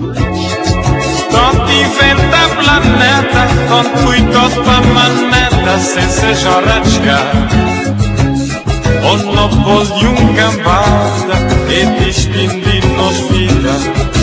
Tot diventa planeta, con cui tot va maneta sense jo ratxar. On no pots llum campada e distindir nos vida.